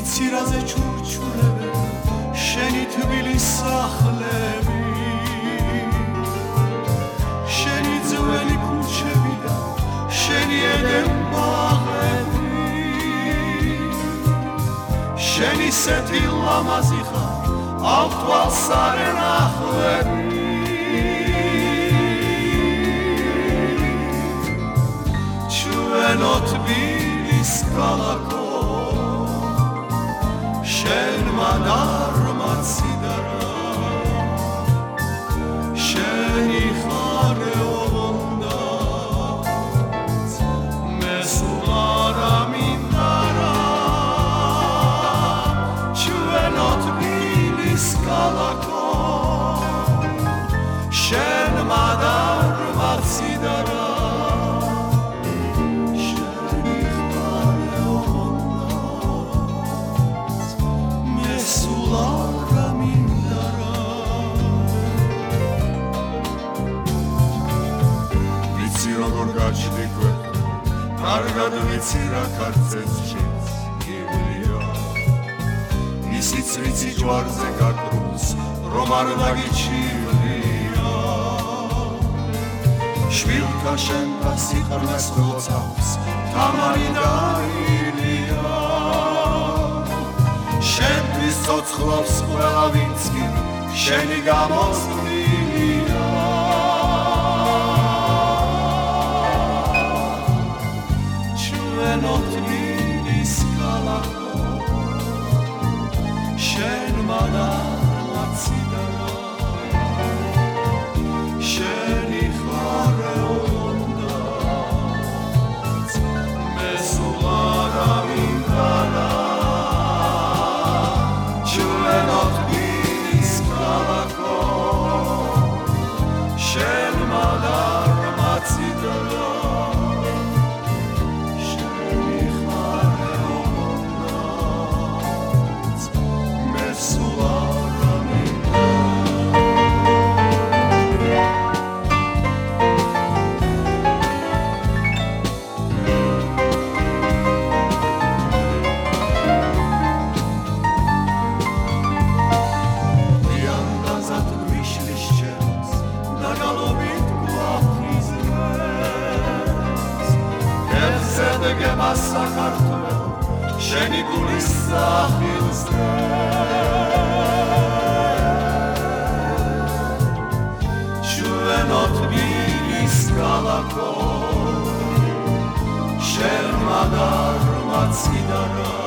ცირაზე ჩურჩულები შენი თბილი სახლები შენი ძველი ქუჩები და შენი ედენ ბაღები შენი სეთი ლამაზი ხარ აქვთ თვალს არ ენახლები ჩვენო თბილის ქალაქო შენმა დარმაციდარა შენი ხარეოვნდაც მე სულ არ ამინდარა ჩვენო თბილის ქალაქო შენმა დარმაციდარა კარგად ვიცი რა ქარცეც შენს გივლია ისიც ვიცი ჯვარზე გაკრუს რომ არ დაგიჩივლია შვილთა შენთა სიყრმეს როცავს თამარი და ილია შენთვის ცოცხლობს ყველა ვინც კი შენი გამოსვლილია ჩვენო თბილის ქალაქო შენმა დარმაციდარა შენი ხარეოვნდაც მე სულ არ ამინდარა ჩვენო თბილის ქალაქო შენმა დარმაციდარა შენი გულის სახილს ჩვენო თბილის ქალაქო შენმა დარმაციდარა